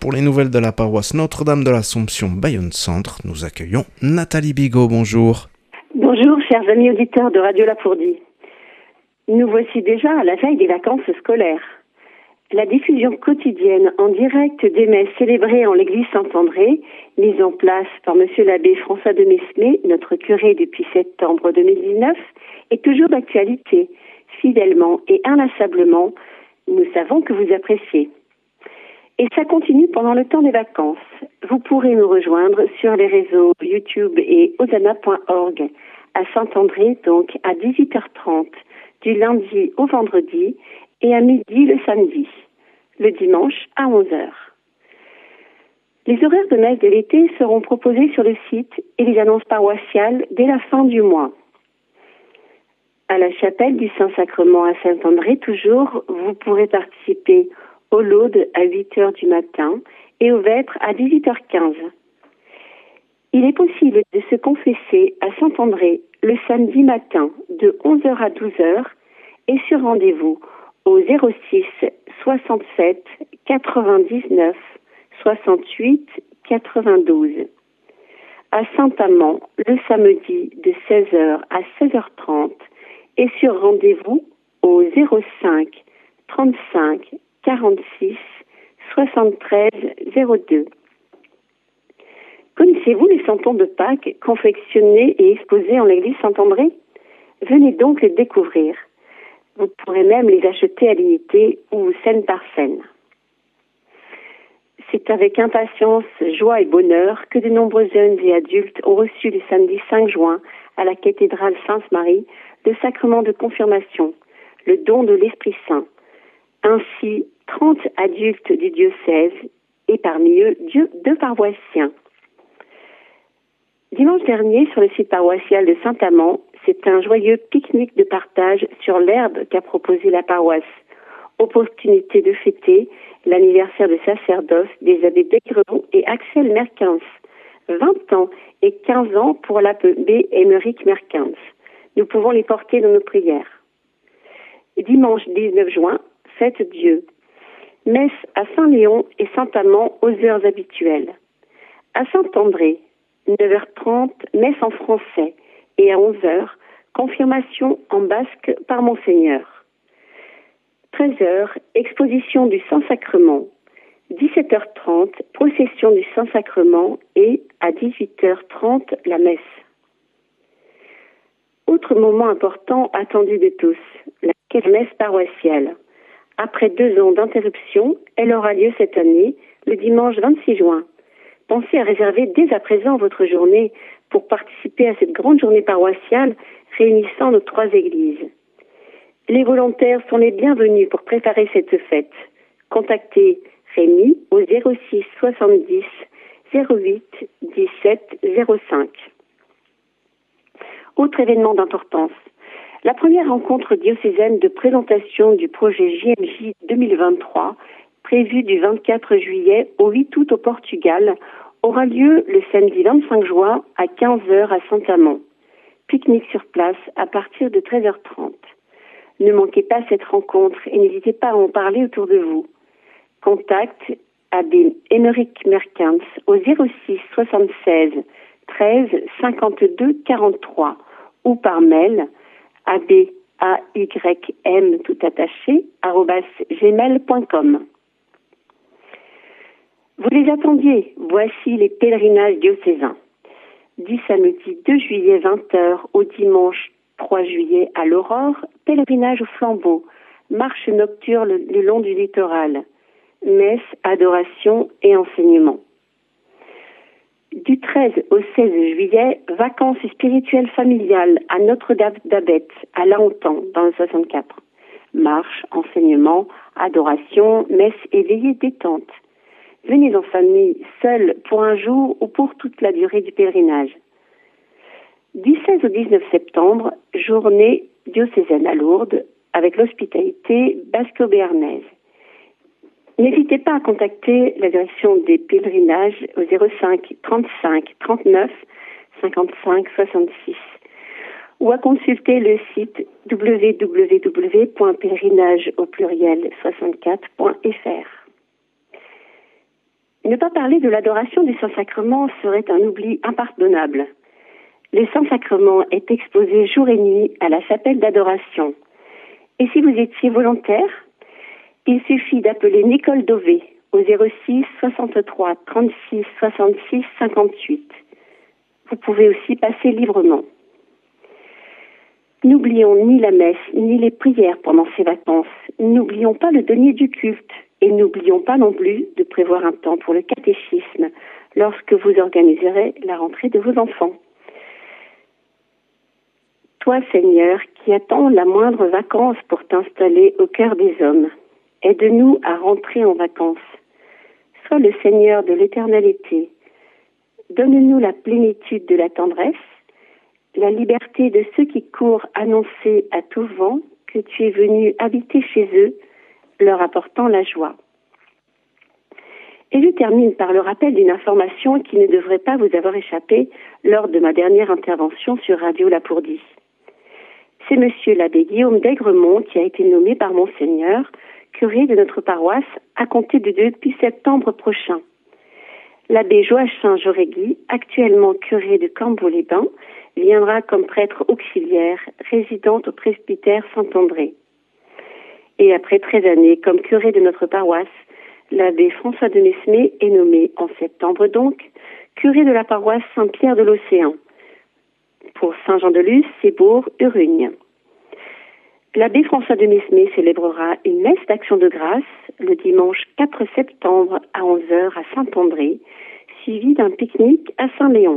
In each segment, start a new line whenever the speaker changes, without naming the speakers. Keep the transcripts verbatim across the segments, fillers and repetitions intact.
Pour les nouvelles de la paroisse Notre-Dame de l'Assomption Bayonne-Centre, nous accueillons Nathalie Bigot. Bonjour.
Bonjour, chers amis auditeurs de Radio Lafourdie. Nous voici déjà à la veille des vacances scolaires. La diffusion quotidienne en direct des messes célébrées en l'église Saint-André, mise en place par monsieur l'abbé François de Mesmer, notre curé depuis septembre deux mille dix-neuf, est toujours d'actualité. Fidèlement et inlassablement, nous savons que vous appréciez. Et ça continue pendant le temps des vacances. Vous pourrez nous rejoindre sur les réseaux YouTube et osana point org à Saint-André, donc à dix-huit heures trente, du lundi au vendredi et à midi le samedi, le dimanche à onze heures. Les horaires de messe de l'été seront proposés sur le site et les annonces paroissiales dès la fin du mois. À la chapelle du Saint-Sacrement à Saint-André, toujours, vous pourrez participer au laude à huit heures du matin et au vêpres à dix-huit heures quinze. Il est possible de se confesser à Saint-André le samedi matin de onze heures à douze heures et sur rendez-vous au zéro six soixante-sept quatre-vingt-dix-neuf soixante-huit quatre-vingt-douze. À Saint-Amand le samedi de seize heures à seize heures trente et sur rendez-vous au zéro cinq trente-cinq quarante-six soixante-treize zéro deux. Connaissez-vous les santons de Pâques confectionnés et exposés en l'église Saint-André? Venez donc les découvrir. Vous pourrez même les acheter à l'unité ou scène par scène. C'est avec impatience, joie et bonheur que de nombreux jeunes et adultes ont reçu le samedi cinq juin à la cathédrale Sainte-Marie le sacrement de confirmation, le don de l'Esprit Saint. Ainsi, trente adultes du diocèse et parmi eux deux paroissiens. Dimanche dernier, sur le site paroissial de Saint-Amand, c'est un joyeux pique-nique de partage sur l'herbe qu'a proposé la paroisse. Opportunité de fêter l'anniversaire de sacerdoce des abbés Becquerot et Axel Merkens. vingt ans et quinze ans pour l'abbé Émeric Merkens. Nous pouvons les porter dans nos prières. Dimanche dix-neuf juin, fête Dieu. Messe à Saint-Léon et Saint-Amand aux heures habituelles. À Saint-André, neuf heures trente, messe en français et à onze heures, confirmation en basque par Monseigneur. treize heures, exposition du Saint-Sacrement. dix-sept heures trente, procession du Saint-Sacrement et à dix-huit heures trente, la messe. Autre moment important attendu de tous, la kermesse paroissiale. Après deux ans d'interruption, elle aura lieu cette année, le dimanche vingt-six juin. Pensez à réserver dès à présent votre journée pour participer à cette grande journée paroissiale réunissant nos trois églises. Les volontaires sont les bienvenus pour préparer cette fête. Contactez Rémi au zéro six soixante-dix zéro huit dix-sept zéro cinq. Autre événement d'importance. La première rencontre diocésaine de présentation du projet J M J deux mille vingt-trois, prévue du vingt-quatre juillet au huit août au Portugal, aura lieu le samedi vingt-cinq juin à quinze heures à Saint-Amand. Pique-nique sur place à partir de treize heures trente. Ne manquez pas cette rencontre et n'hésitez pas à en parler autour de vous. Contact abbé Émeric Merkens au zéro six soixante-seize treize cinquante-deux quarante-trois ou par mail abbé a y m tout attaché arobase gmail point com. Vous les attendiez, voici les pèlerinages diocésains. Du samedi deux juillet vingt heures au dimanche trois juillet à l'Aurore, pèlerinage au flambeau, marche nocturne le, le long du littoral, messe, adoration et enseignement. Du treize au seize juillet, vacances spirituelles familiales à Notre-Dame d'Abette, à Laontan, dans le soixante-quatre. Marche, enseignement, adoration, messe et veillée détente. Venez en famille, seul, pour un jour ou pour toute la durée du pèlerinage. Du seize au dix-neuf septembre, journée diocésaine à Lourdes, avec l'hospitalité basco-béarnaise. N'hésitez pas à contacter la direction des pèlerinages au zéro cinq trente-cinq trente-neuf cinquante-cinq soixante-six ou à consulter le site w w w point pèlerinage au pluriel soixante-quatre point f r. Ne pas parler de l'adoration du Saint-Sacrement serait un oubli impardonnable. Le Saint-Sacrement est exposé jour et nuit à la chapelle d'adoration. Et si vous étiez volontaire, il suffit d'appeler Nicole Dauvé au zéro six soixante-trois trente-six soixante-six cinquante-huit. Vous pouvez aussi passer librement. N'oublions ni la messe, ni les prières pendant ces vacances. N'oublions pas le denier du culte. Et n'oublions pas non plus de prévoir un temps pour le catéchisme lorsque vous organiserez la rentrée de vos enfants. Toi, Seigneur, qui attends la moindre vacance pour t'installer au cœur des hommes, aide-nous à rentrer en vacances. Sois le Seigneur de l'éternalité. Donne-nous la plénitude de la tendresse, la liberté de ceux qui courent annoncer à tout vent que tu es venu habiter chez eux, leur apportant la joie. Et je termine par le rappel d'une information qui ne devrait pas vous avoir échappé lors de ma dernière intervention sur Radio Lapourdie. C'est monsieur l'abbé Guillaume d'Aigremont qui a été nommé par Monseigneur curé de notre paroisse à compter de depuis septembre prochain. L'abbé Joachim Jaurégui, actuellement curé de Cambo-les-Bains, viendra comme prêtre auxiliaire résidant au presbytère Saint-André. Et après treize années comme curé de notre paroisse, l'abbé François de Mesmer est nommé en septembre donc curé de la paroisse Saint-Pierre de l'Océan pour Saint-Jean-de-Luz, Sébourg, Urugne. L'abbé François de Mesmer célébrera une messe d'action de grâce le dimanche quatre septembre à onze heures à Saint-André, suivi d'un pique-nique à Saint-Léon.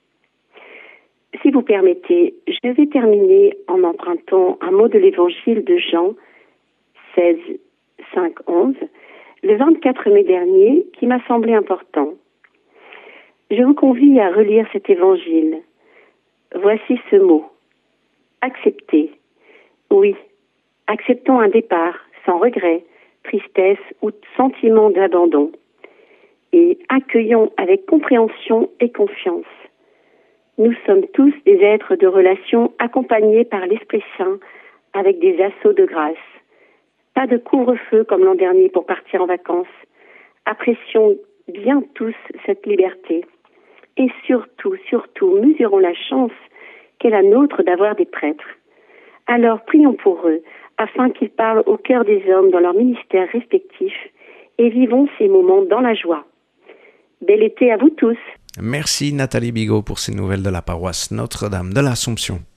Si vous permettez, je vais terminer en empruntant un mot de l'évangile de Jean seize, cinq, onze, le vingt-quatre mai dernier, qui m'a semblé important. Je vous convie à relire cet évangile. Voici ce mot. Accepter. Oui, acceptons un départ sans regret, tristesse ou sentiment d'abandon. Et accueillons avec compréhension et confiance. Nous sommes tous des êtres de relation accompagnés par l'Esprit Saint avec des assauts de grâce. Pas de couvre-feu comme l'an dernier pour partir en vacances. Apprécions bien tous cette liberté. Et surtout, surtout, mesurons la chance qu'est la nôtre d'avoir des prêtres. Alors prions pour eux, afin qu'ils parlent au cœur des hommes dans leurs ministères respectifs et vivons ces moments dans la joie. Bel été à vous tous.
Merci Nathalie Bigot pour ces nouvelles de la paroisse Notre-Dame de l'Assomption.